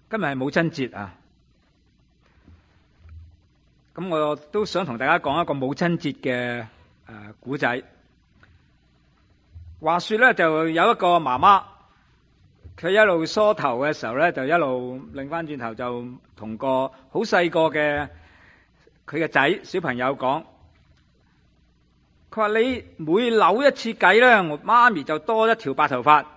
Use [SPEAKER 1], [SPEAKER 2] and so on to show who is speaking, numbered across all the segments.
[SPEAKER 1] 今日係母親節啊，咁我都想同大家講一個母親節嘅古仔。話說咧，就有一個媽媽，佢一路梳頭嘅時候咧，就一路擰翻轉頭，就同個好細個嘅佢嘅仔小朋友講，佢話你每扭一次計咧，我媽咪就多一條白頭髮。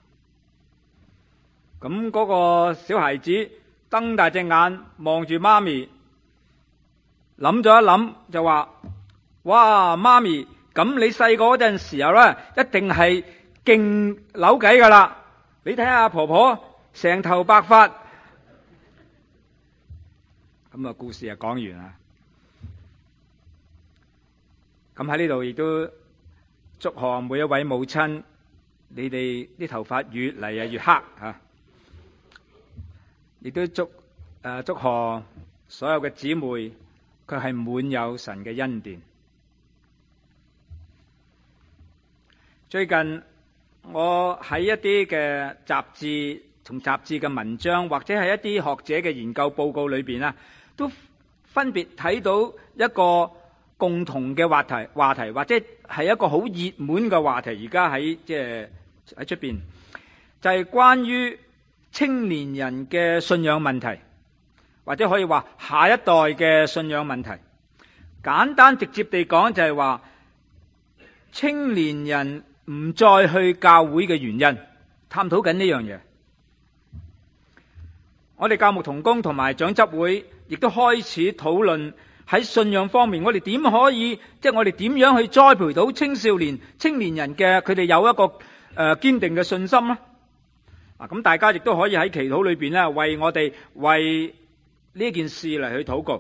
[SPEAKER 1] 咁嗰個小孩子瞪大隻眼望住媽咪，諗咗一諗就話：哇，媽咪，咁你細個嗰陣時候咧，一定係勁扭計噶啦！你睇下婆婆成頭白髮。咁啊，故事就講完啦。咁喺呢度亦都祝賀每一位母親，你哋啲頭髮越嚟越黑啊！亦都祝賀所有嘅姊妹，佢係滿有神嘅恩典。最近我喺一啲嘅雜誌同雜誌嘅文章，或者係一啲學者嘅研究報告裏邊啊，都分別睇到一個共同嘅話題，或者係一個好熱門嘅話題。而家喺喺出邊，就係關於青年人嘅信仰問題，或者可以話下一代嘅信仰問題。簡單直接地講，就係話青年人唔再去教會嘅原因，探討緊呢樣嘢。我哋教牧同工同埋長執會亦都開始討論喺信仰方面，我哋點可以，我哋點樣去栽培到青年人嘅佢哋有一個堅定嘅信心呢？咁大家亦都可以喺祈禱裏邊咧，為我哋為呢件事嚟去禱告。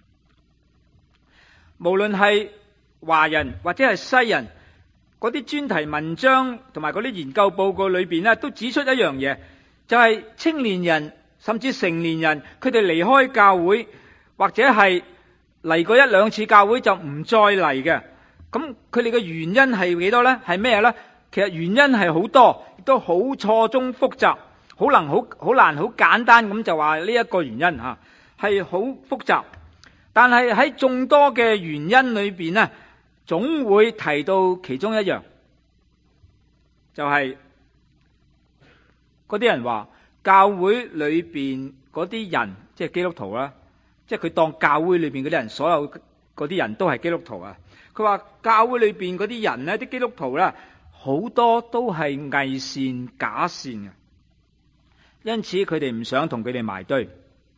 [SPEAKER 1] 無論係華人或者係西人，嗰啲專題文章同埋嗰啲研究報告裏邊咧，都指出一樣嘢，就係青年人甚至成年人，佢哋離開教會或者係嚟過一兩次教會就唔再嚟嘅。咁佢哋嘅原因係幾多呢？係咩呢？其實原因係好多，亦都好錯綜複雜，好難好簡單咁就話呢一個原因吓，係好複雜。但係喺眾多嘅原因裏邊呢，總會提到其中一樣，就係嗰啲人話教會裏邊嗰啲人，即係基督徒啦，即係佢當教會裏邊嗰啲人，所有嗰啲人都係基督徒啊。佢話教會裏邊嗰啲人呢，啲基督徒呢，好多都係偽善假善嘅，因此佢哋唔想同佢哋埋堆。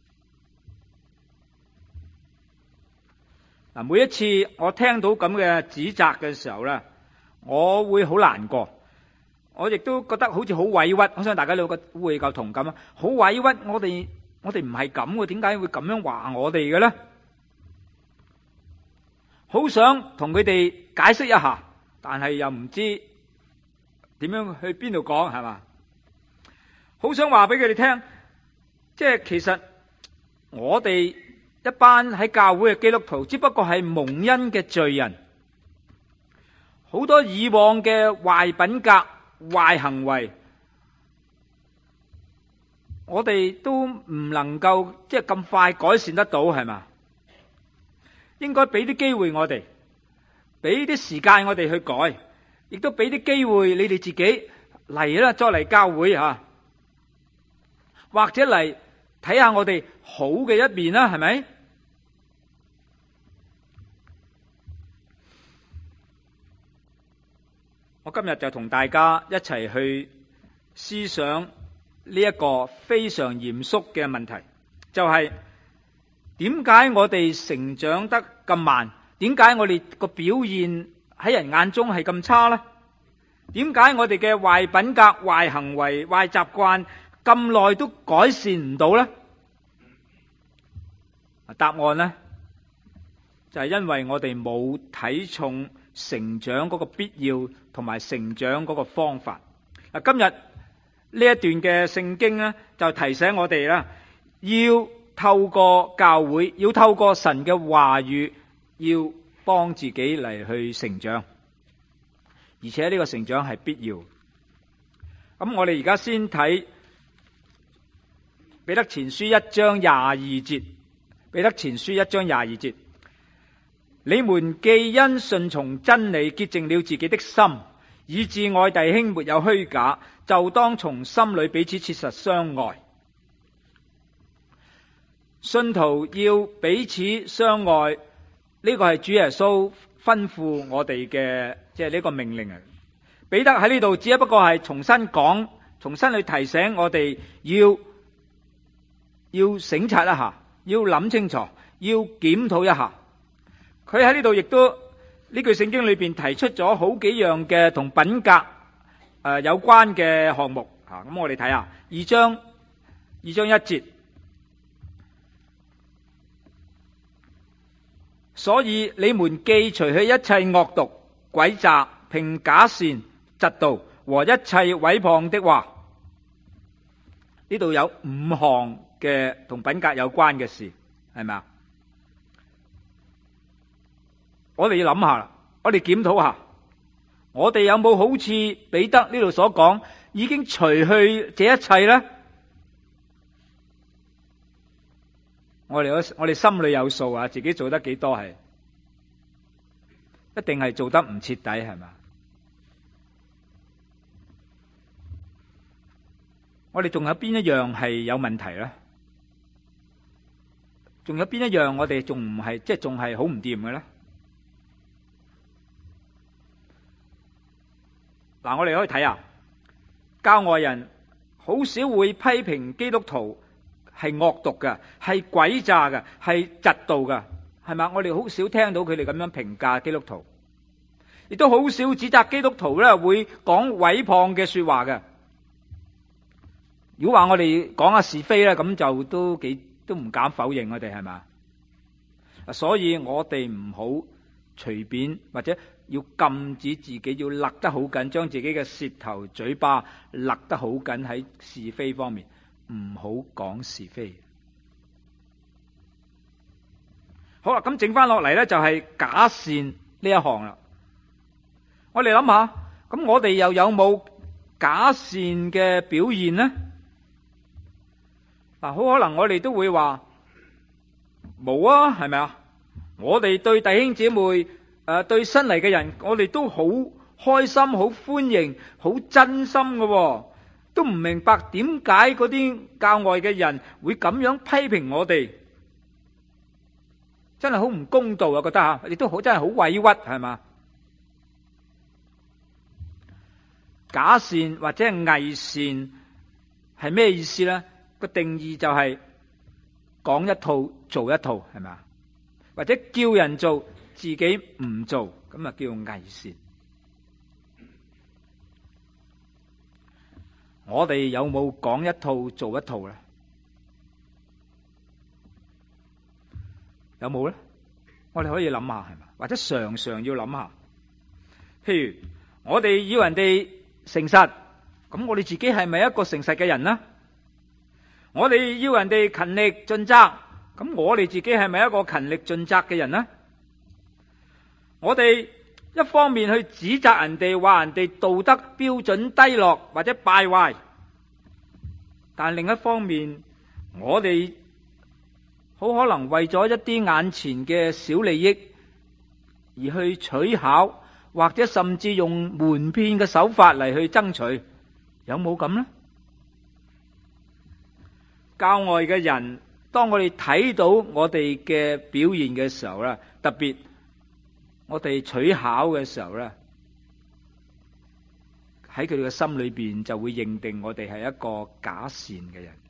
[SPEAKER 1] 嗱，每一次我聽到咁嘅指責嘅時候呢，我會好難過，我亦都覺得好似好委屈。我相信大家都會夠同感啊，好委屈。我哋唔係咁嘅，點解會咁樣話我哋嘅呢？好想同佢哋解釋一下，但係又唔知點樣去邊度講，係嘛？好想話俾佢哋聽，其實我哋一班喺教會嘅基督徒，只不過係蒙恩嘅罪人，好多以往嘅壞品格、壞行為，我哋都唔能夠咁快改善得到，係嘛？應該俾啲機會我哋，俾啲時間我哋去改，亦都俾啲機會你哋自己嚟啦，再嚟教會吓，或者嚟睇下我哋好嘅一面啦，係咪？我今日就同大家一齊去思想呢一個非常嚴肅嘅問題，就係點解我哋成長得咁慢？點解我哋個表現喺人眼中係咁差呢？點解我哋嘅壞品格、壞行為、壞習慣咁耐都改善唔到呢？答案呢，就係因為我哋冇睇重成長嗰個必要同埋成長嗰個方法。今日呢一段嘅聖經呢，就提醒我哋啦，要透過教會，要透過神嘅話語，要幫自己嚟去成長，而且呢個成長係必要。咁我哋而家先睇彼得前書1章22節，彼得前書1章22節，你們既因順從真理潔淨了自己的心，以致愛弟兄沒有虛假，就當從心裏彼此切實相愛。信徒要彼此相愛，呢個係主耶穌吩咐我哋嘅，即係呢個命令啊。彼得喺呢度只不過係重新講，重新去提醒我哋要省察一下，要諗清楚，要檢討一下。佢喺呢度亦都呢句聖經裏邊提出咗好幾樣嘅同品格有關嘅項目啊。咁我哋睇下2章1節。所以你們既除去一切惡毒、詭詐、憑假善、嫉妒和一切毀謗的話，呢度有5項嘅同品格有關嘅事，係咪啊？我哋要諗下啦，我哋檢討下，我哋有冇好似彼得呢度所講，已經除去這一切呢？我哋心裏有數啊，自己做得幾多係，一定係做得唔徹底，係嘛？我哋仲有邊一樣係有問題呢？仲有邊一樣我哋仲唔係，即係仲係好唔掂嘅呢？嗱，我哋可以睇下，教外人好少會批評基督徒係惡毒嘅，係詭詐嘅，係嫉妒嘅，係嘛？我哋好少聽到佢哋咁樣評價基督徒，亦都好少指責基督徒咧會講毀謗嘅說話嘅。如果話我哋講下是非咧，咁就都唔敢否認我哋，係嘛？所以我哋唔好隨便，或者要禁止自己，要勒得好緊，將自己嘅舌頭嘴巴勒得好緊喺是非方面，唔好講是非。好啦，咁剩翻落嚟咧就係假善呢一項啦。我哋諗下，咁我哋又有冇假善嘅表現呢？嗱，好可能我哋都會話冇啊，係咪啊？我哋對弟兄姊妹對新嚟嘅人，我哋都好開心、好歡迎、好真心嘅，都唔明白點解嗰啲教外嘅人會咁樣批評我哋，真係好唔公道啊！覺得吓，亦都好真係好委屈，係嘛？假善或者係偽善係咩意思呢？個定義就係講一套做一套，係咪啊？或者叫人做自己唔做，咁啊叫偽善。我哋有冇講一套做一套咧？有冇咧？我哋可以諗下，係嘛？或者常常要諗下。譬如我哋要人哋誠實，咁我哋自己係咪一個誠實嘅人呢？我哋要人哋勤力盡責，咁我哋自己係咪一個勤力盡責嘅人呢？我哋一方面去指責人哋，話人哋道德標準低落或者敗壞，但另一方面，我哋好可能為咗一啲眼前嘅小利益而去取巧，或者甚至用瞞騙嘅手法嚟去爭取，有冇咁呢？教外嘅人，當我哋睇到我哋嘅表現嘅時候咧，特別我哋取巧嘅時候咧，喺佢哋嘅心裏邊就會認定我哋係一個假善嘅人。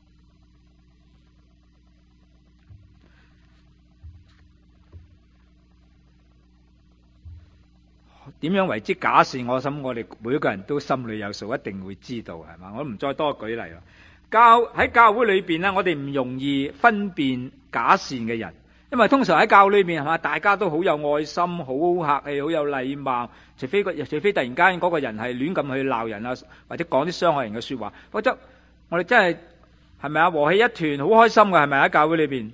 [SPEAKER 1] 點樣為之假善？我諗我哋每一個人都心裏有數，一定會知道，係嘛？我唔再多舉例啦。喺教會裏邊咧，我哋唔容易分辨假善嘅人，因為通常喺教會裏邊係嘛，大家都好有愛心、好客氣、好有禮貌，除非突然間嗰個人係亂咁去鬧人啊，或者講啲傷害人嘅說話，否則我哋真係咪啊和氣一團，好開心嘅，係咪喺教會裏邊？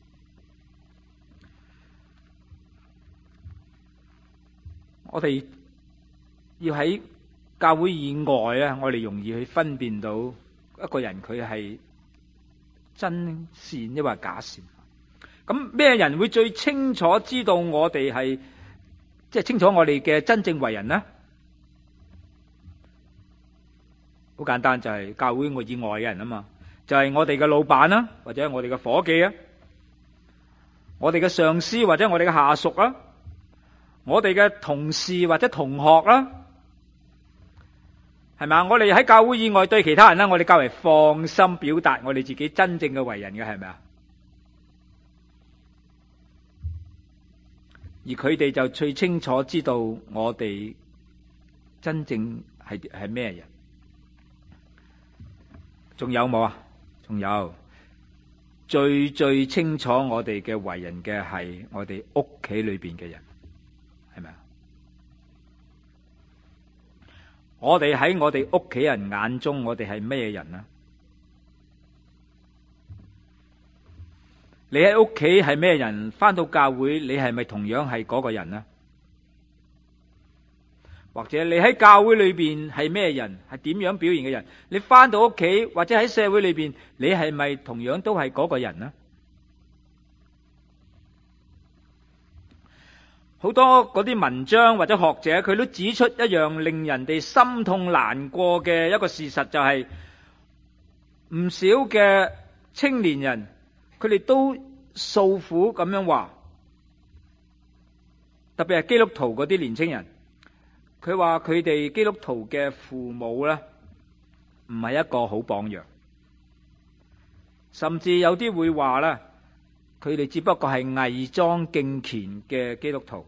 [SPEAKER 1] 我哋要喺教會以外咧，我哋容易去分辨到一個人佢係真善抑或假善？咁咩人會最清楚知道我哋係即係清楚我哋嘅真正為人呢？好簡單，就係教會以外嘅人啊嘛，就係我哋嘅老闆啦，或者我哋嘅伙計啊，我哋嘅上司或者我哋嘅下屬啦，我哋嘅同事或者同學啦，係咪？我哋喺教會以外對其他人呢，我哋較為放心表達我哋自己真正嘅為人嘅，係咪啊？而佢哋就最清楚知道我哋真正係咩人。仲有冇啊？仲有，最清楚我哋嘅為人嘅係我哋屋企裏邊嘅人，係咪啊？我哋喺我哋屋企人眼中，我哋係咩人啊？你喺屋企係咩人？返到教會，你係咪同樣係嗰個人啊？或者你喺教會裏邊係咩人？係點樣表現嘅人？你返到屋企或者喺社會裏邊，你係咪同樣都係嗰個人啊？好多嗰啲文章或者學者，佢都指出一樣令人哋心痛難過嘅一個事實，就係唔少嘅青年人，佢哋都訴苦咁樣話，特別係基督徒嗰啲年青人，佢話佢哋基督徒嘅父母呢，唔係一個好榜樣，甚至有啲會話呢，佢哋只不過係偽裝敬虔嘅基督徒，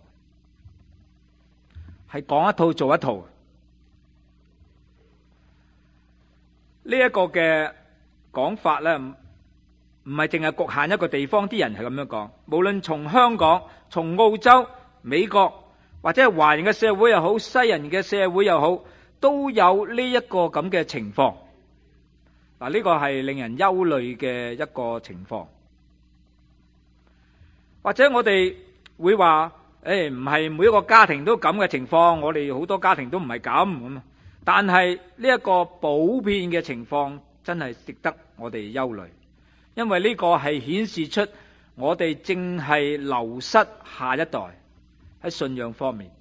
[SPEAKER 1] 係講一套做一套。呢一個嘅講法呢，唔係淨係局限一個地方啲人係咁樣講，無論從香港、從澳洲、美國或者係華人嘅社會又好，西人嘅社會又好，都有呢一個咁嘅情況。嗱，呢個係令人憂慮嘅一個情況。或者我哋會話，唔係每一個家庭都咁嘅情況，我哋好多家庭都唔係咁。但係呢一個普遍嘅情況真係值得我哋憂慮，因為呢個係顯示出我哋正係流失下一代喺信仰方面。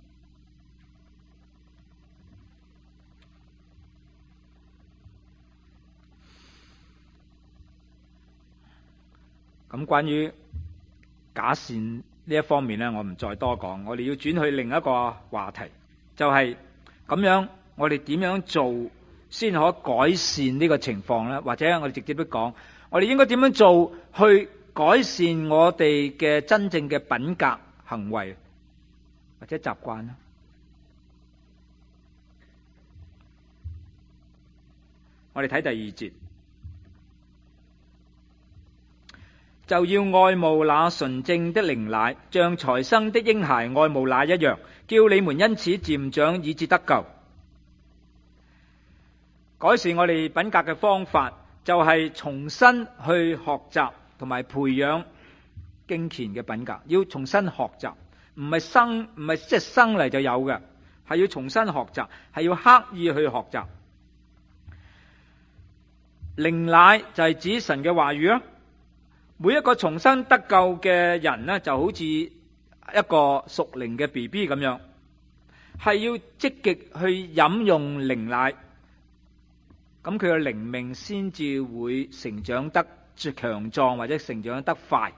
[SPEAKER 1] 咁關於假善呢一方面呢，我唔再多講，我哋要轉去另一個話題，就係咁樣，我哋點樣做先可改善呢個情況呢？或者我哋直接啲講，我哋應該點樣做去改善我哋嘅真正嘅品格、行為或者習慣呢？我哋睇第二節，就要愛慕那純正的靈奶，像才生的嬰孩愛慕奶一樣，叫你們因此漸長，以致得救。改善我哋品格嘅方法，就係重新去學習同埋培養敬虔嘅品格。要重新學習，唔係即係生嚟就有嘅，係要重新學習，係要刻意去學習。靈奶就係指神嘅話語啊。每一個重生得救嘅人呢，就好似一個屬靈嘅 BB 咁樣，係要積極去飲用靈奶，咁佢嘅靈命先至會成長得強壯或者成長得快。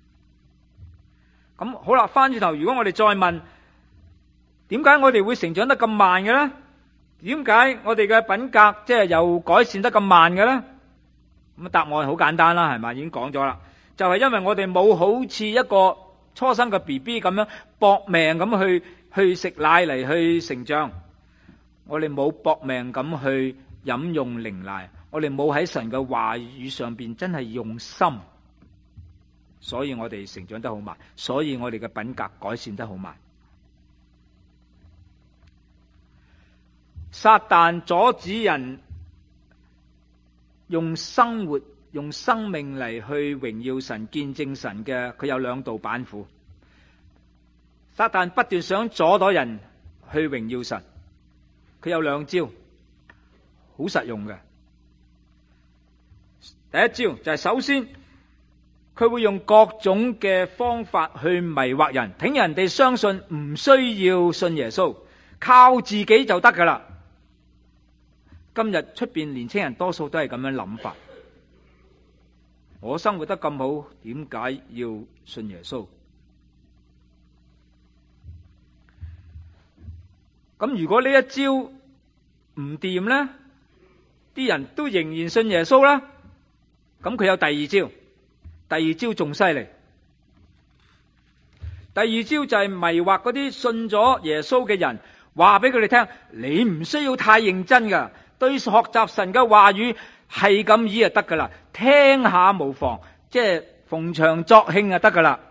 [SPEAKER 1] 咁好啦，翻轉頭，如果我哋再問，點解我哋會成長得咁慢嘅呢？點解我哋嘅品格即係又改善得咁慢嘅呢？咁答案好簡單啦，係咪？已經講咗啦，就係因為我哋冇好似一個初生嘅 BB 咁樣搏命咁去食奶嚟去成長，我哋冇搏命咁去飲用靈奶，我哋冇喺神嘅話語上邊真係用心，所以我哋成長得好慢，所以我哋嘅品格改善得好慢。撒旦阻止人用生活、用生命嚟去榮耀神、見證神嘅，佢有兩道板斧。撒旦不斷想阻擋人去榮耀神，佢有兩招，好實用嘅。 第一招就係首先佢會用各種嘅方法去迷惑人，令人哋相信唔需要信耶穌，靠自己就得噶啦。今日出邊年青人多數都係咁樣諗法，我生活得咁好，點解要信耶穌？咁如果呢一招唔掂呢，啲人都仍然信耶穌啦，咁佢有第二招，第二招仲犀利。第二招就係迷惑嗰啲信咗耶穌嘅人，話俾佢哋聽，你唔需要太認真噶，對學習神嘅話語係咁意就得噶啦，聽下無妨，即係逢場作興就得噶啦。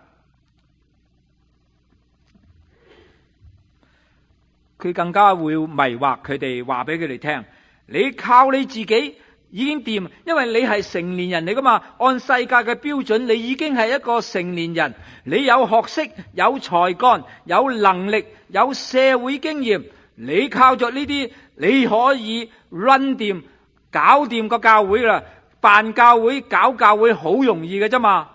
[SPEAKER 1] 佢更加會迷惑佢哋，話俾佢哋聽，你靠你自己已經掂，因為你係成年人嚟噶嘛，按世界嘅標準，你已經係一個成年人，你有學識、有才幹、有能力、有社會經驗，你靠着呢啲，你可以 run 掂、搞掂個教會啦，辦教會、搞教會好容易嘅啫嘛，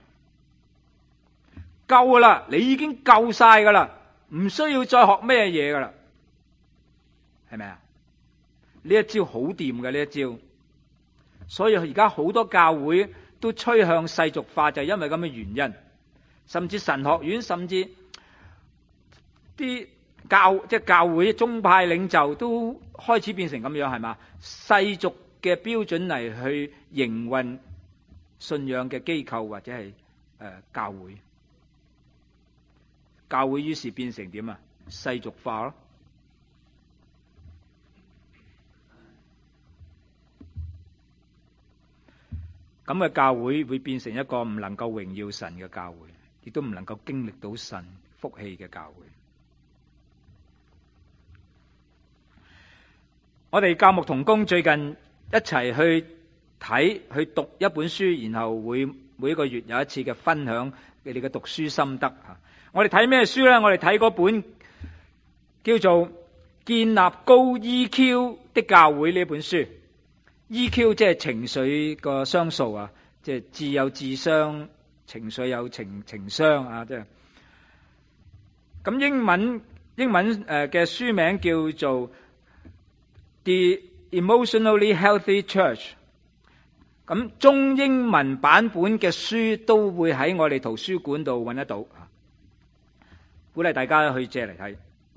[SPEAKER 1] 夠噶啦，你已經夠晒噶啦，唔需要再學咩嘢噶啦，係咪啊？呢一招好掂嘅，呢一招，所以而家好多教會都趨向世俗化，就係因為咁嘅原因。甚至神學院，甚至啲教會宗派領袖都開始變成咁樣，係嘛？世俗嘅標準嚟去營運信仰嘅機構或者係教會。教會於是變成點啊？世俗化咯。咁嘅教會會變成一個唔能夠榮耀神嘅教會，亦都唔能夠經歷到神福氣嘅教會。我哋教牧同工最近一齊去讀一本書，然後會每一個月有一次嘅分享你哋嘅讀書心得。我哋睇咩書呢？我哋睇嗰本叫做《建立高 EQ 的教會》呢本書。EQ 即係情緒個商數啊，即係智有智商，情緒有情商啊，即係咁。英文嘅書名叫做 The Emotionally Healthy Church。咁中英文版本嘅書都會喺我哋圖書館度揾得到，鼓勵大家去借嚟睇。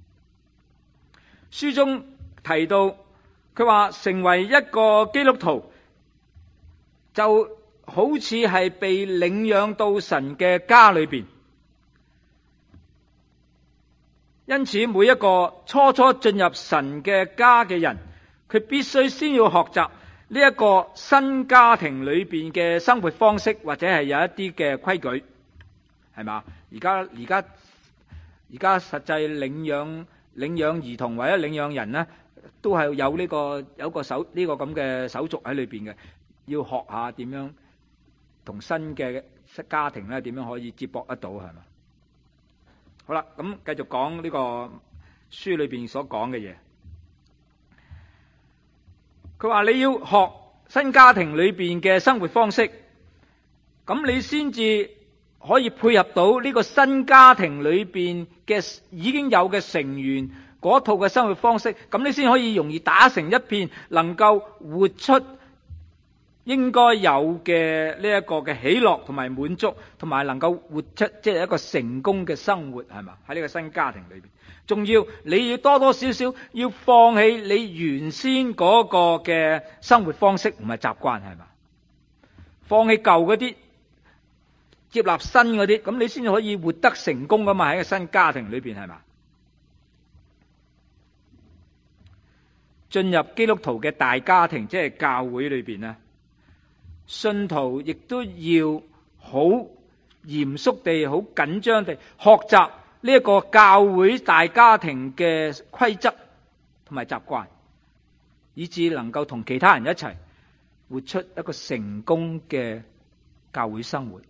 [SPEAKER 1] 書中提到，佢話成為一個基督徒就好似係被領養到神嘅家裏邊，因此每一個初進入神嘅家嘅人，佢必須先要學習呢一個新家庭裏邊嘅生活方式，或者係有一啲嘅規矩，係嘛？而家實際領養兒童或者領養人呢，都係有呢個咁嘅手續喺裏邊嘅，要學下點樣同新嘅家庭咧，點樣可以接駁得到，係嘛？好啦，咁繼續講呢個書裏邊所講嘅嘢。佢話你要學新家庭裏邊嘅生活方式，咁你先至可以配合到呢個新家庭裏邊嘅已經有嘅成員嗰套嘅生活方式，咁你先可以容易打成一片，能夠活出應該有嘅呢一個嘅喜樂同埋滿足，同埋能夠活出即係一個成功嘅生活，係嘛？喺呢個新家庭裏邊，仲要你要多多少少要放棄你原先嗰個嘅生活方式同埋習慣，係嘛？放棄舊嗰啲，接納新嗰啲，咁你先至可以活得成功噶嘛？喺個新家庭裏邊，係嘛？進入基督徒嘅大家庭，即係教會裏邊咧，信徒亦都要好嚴肅地、好緊張地學習呢一個教會大家庭嘅規則同埋習慣，以致能夠同其他人一齊活出一個成功嘅教會生活。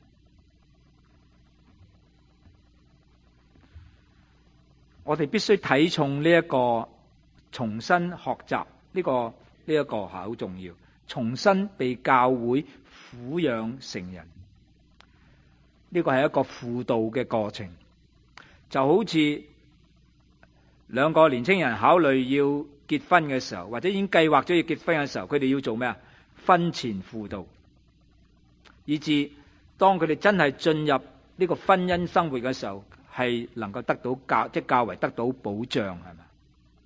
[SPEAKER 1] 我哋必須睇重呢一個重新學習呢個係好重要。 重新被教會撫養成人。呢個係一個輔導嘅過程，就好似兩個年青人考慮要結婚嘅時候，或者已經計劃咗要結婚嘅時候，佢哋要做咩啊？婚前輔導，以至當佢哋真係進入呢個婚姻生活嘅時候，係能夠得到較為得到保障，係咪？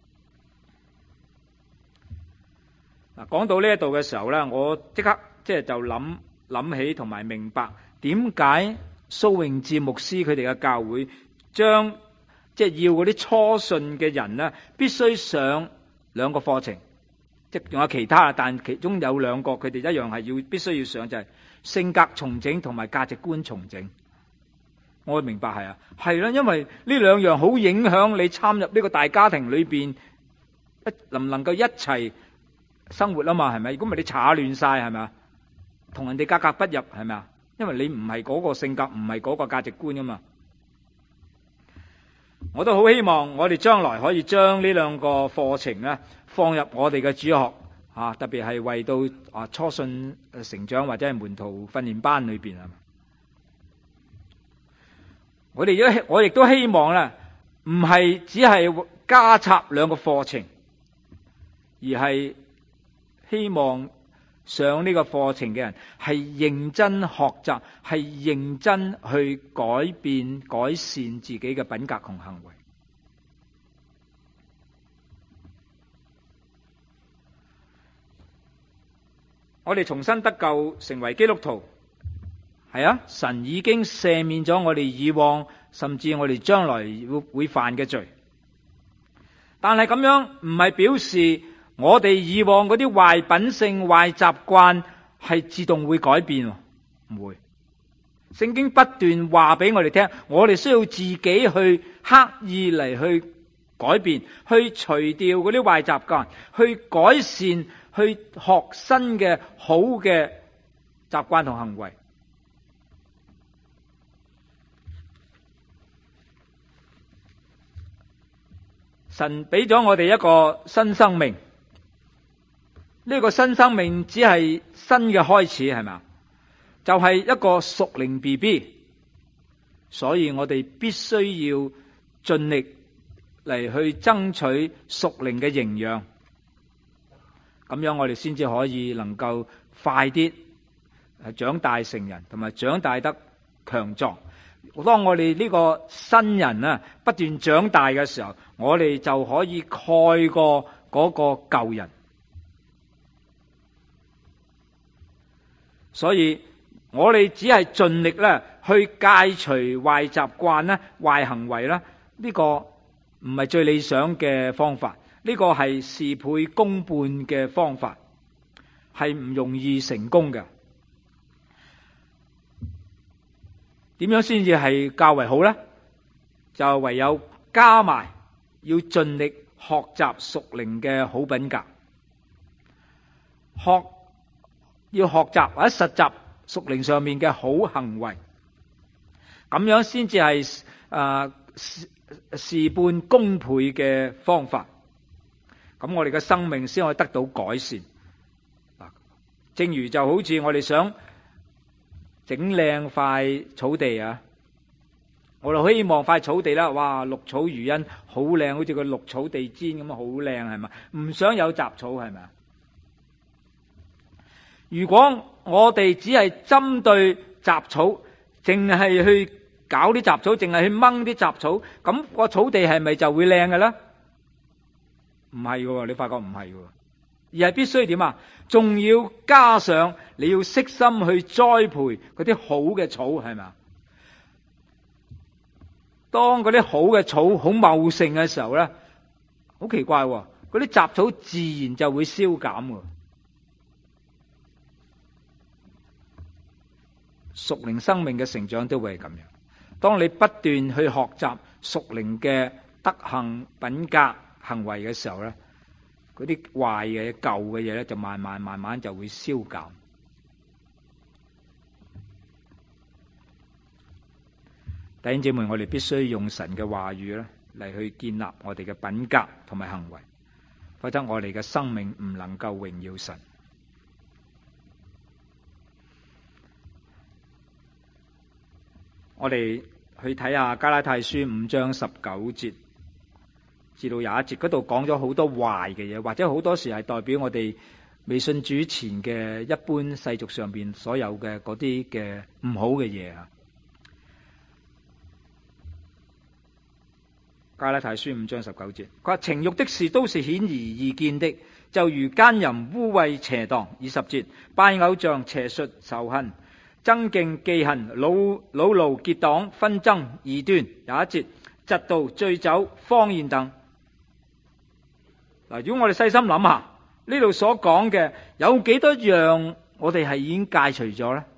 [SPEAKER 1] 嗱，講到呢一度嘅時候咧，我即刻就諗起同埋明白點解蘇永智牧師佢哋嘅教會將要嗰啲初信嘅人咧，必須上兩個課程，即仲有其他，但其中有兩個佢哋一樣係必須要上，就係性格重整同埋價值觀重整。我明白係啦，因為呢兩樣好影響你參入呢個大家庭裏邊，能唔能夠一齊生活啊嘛，係咪？如果唔係你查亂晒，係咪啊？同人哋格格不入，係咪啊？因為你唔係嗰個性格，唔係嗰個價值觀啊嘛。我都好希望我哋將來可以將呢兩個課程咧放入我哋嘅主學啊，特別係為到初信成長或者係門徒訓練班裏邊啊。我亦都希望咧，唔係只係加插兩個課程，而係希望上呢個課程嘅人係認真學習，係認真去改變、改善自己嘅品格同行為。我哋重新得救成為基督徒，係啊，神已經赦免咗我哋以往甚至我哋將來會犯嘅罪，但係咁樣唔係表示我哋以往嗰啲壞品性、壞習慣係自動會改變，唔會。聖經不斷話俾我哋聽，我哋需要自己去刻意嚟去改變，去除掉嗰啲壞習慣，去改善，去學新嘅好嘅習慣同行為。神俾咗我哋一個新生命，呢個新生命只係新嘅開始，係咪？就係一個屬靈 BB， 所以我哋必須要盡力嚟去爭取屬靈嘅營養，咁樣我哋先至可以能夠快啲長大成人，同埋長大得強壯。當我哋呢個新人啊不斷長大嘅時候，我哋就可以蓋過嗰個舊人。所以我哋只係盡力咧去戒除壞習慣啦、壞行為啦，呢個唔係最理想嘅方法，呢個係事倍功半嘅方法，係唔容易成功嘅。點樣先至係較為好呢？就唯有加埋要盡力學習屬靈嘅好品格，要學習或者實習屬靈上面嘅好行為，咁樣先至係事半功倍嘅方法。咁我哋嘅生命先可以得到改善。正如就好似我哋想整靚塊草地啊，我哋希望塊草地啦，哇，綠草如茵，好靚，好似個綠草地氈咁好靚，係咪？唔想有雜草，係咪？如果我哋只係針對雜草，淨係去搞啲雜草，淨係去掹啲雜草，咁個草地係咪就會靚嘅咧？唔係嘅，你發覺唔係嘅，而係必須點啊？仲要加上你要悉心去栽培嗰啲好嘅草，係咪？當嗰啲好嘅草好茂盛嘅時候咧，好奇怪，嗰啲雜草自然就會消減。屬靈生命嘅成長都會係咁樣。當你不斷去學習屬靈嘅德行、品格、行為嘅時候咧，嗰啲壞嘅、舊嘅嘢咧，就慢慢就會消減。弟兄姊妹，我哋必須用神嘅話語咧嚟去建立我哋嘅品格同埋行為，否則我哋嘅生命唔能夠榮耀神。 我哋去睇下加拉太書5章19節至到21節，嗰度講咗好多壞嘅嘢，或者好多時係代表我哋未信主前嘅一般世俗上邊所有嘅嗰啲嘅唔好嘅嘢啊。加拉太書5章19節，佢話情慾的事都是顯而易見的，就如奸淫、污穢、邪蕩。20節，拜偶像、邪術、仇恨、爭競、忌恨、惱怒、結黨、紛爭、異端。21節，嫉妒、醉酒、荒宴等。嗱，如果我哋細心諗下，呢度所講嘅有幾多樣我哋係已經戒除咗呢？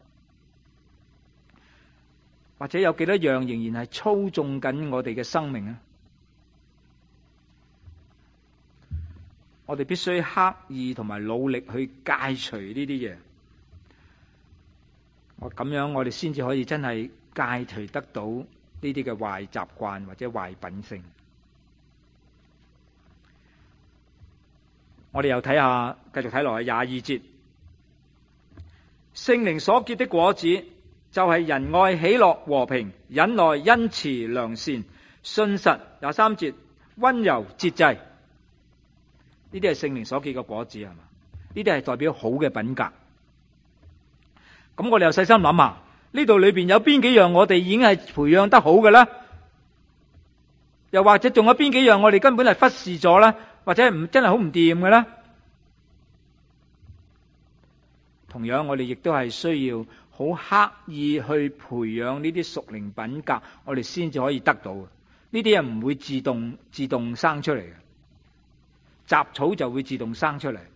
[SPEAKER 1] 或者有幾多樣仍然係操縱緊我哋嘅生命呢？我哋必須刻意同埋努力去戒除呢啲嘢，咁樣我哋先至可以真係戒除得到呢啲嘅壞習慣或者壞品性。我哋又睇下，繼續睇落去22節，聖靈所結的果子就係仁愛、喜樂、和平、忍耐、恩慈、良善、信實。23節，溫柔、節制。呢啲係聖靈所結嘅果子，係嘛？呢啲係代表好嘅品格。咁我哋又細心諗下，呢度裏邊有邊幾樣我哋已經係培養得好嘅呢？又或者仲有邊幾樣我哋根本係忽視咗呢？或者係真係好唔掂嘅呢？同樣我哋亦都係需要好刻意去培養呢啲屬靈品格，我哋先至可以得到。呢啲係唔會自動生出嚟嘅。雜草就會自動生出嚟，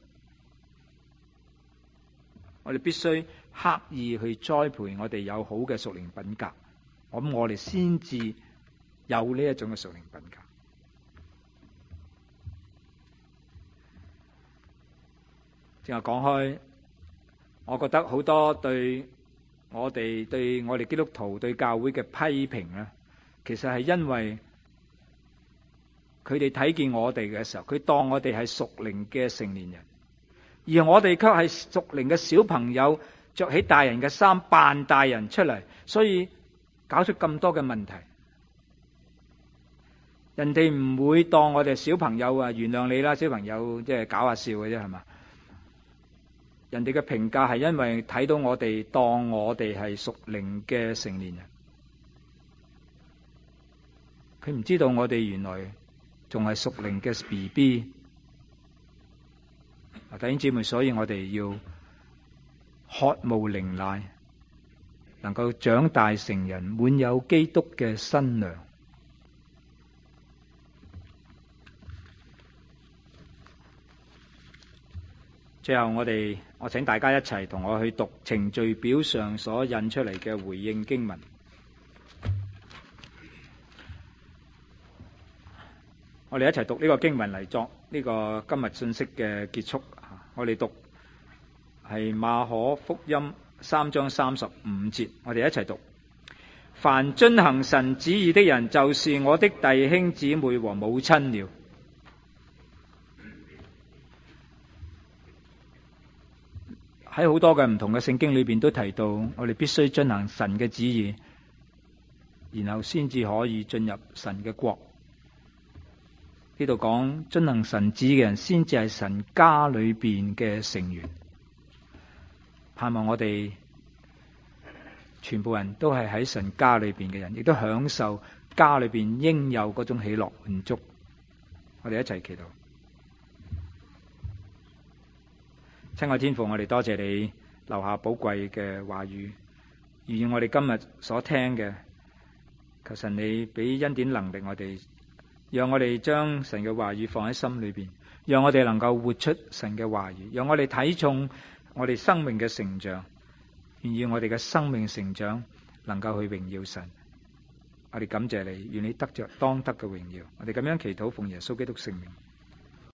[SPEAKER 1] 我哋必須刻意去栽培我哋有好嘅屬靈品格，咁我哋先至有呢一種嘅屬靈品格。正係講開，我覺得好多對我哋基督徒對教會嘅批評咧，其實係因為佢哋睇見我哋嘅時候，佢當我哋係屬靈嘅成年人，而我哋卻係屬靈嘅小朋友，着起大人嘅衫扮大人出嚟，所以搞出咁多嘅問題。人哋唔會當我哋小朋友啊，原諒你啦，小朋友即係搞下笑嘅啫，係嘛？人哋嘅評價係因為睇到我哋當我哋係屬靈嘅成年人，佢唔知道我哋原來仲係屬靈嘅 BB。 弟兄姊妹，所以我哋要渴慕靈奶，能夠長大成人，滿有基督嘅身量。最後我請大家一齊同我去讀程序表上所印出嚟嘅回應經文。我哋一齊讀呢個經文嚟作呢個今日信息嘅結束。我哋讀係馬可福音3章35節，我哋一齊讀：凡遵行神旨意的人，就是我的弟兄姊妹和母親了。喺好多嘅唔同嘅聖經裏邊都提到，我哋必須遵行神嘅旨意，然後先至可以進入神嘅國。呢度講遵行神旨嘅人，先至係神家裏邊嘅成員。盼望我哋全部人都係喺神家裏邊嘅人，亦都享受家裏邊應有嗰種喜樂滿足。我哋一齊祈禱。親愛天父，我哋多謝你留下寶貴嘅話語，願我哋今日所聽嘅，求神你俾恩典能力我哋，讓我哋將神嘅話語放喺心裏邊，讓我哋能夠活出神嘅話語，讓我哋睇重我哋生命嘅成長，願意我哋嘅生命成長能夠去榮耀神。我哋感謝你，願你得着當得嘅榮耀。我哋咁樣祈禱，奉耶穌基督聖名。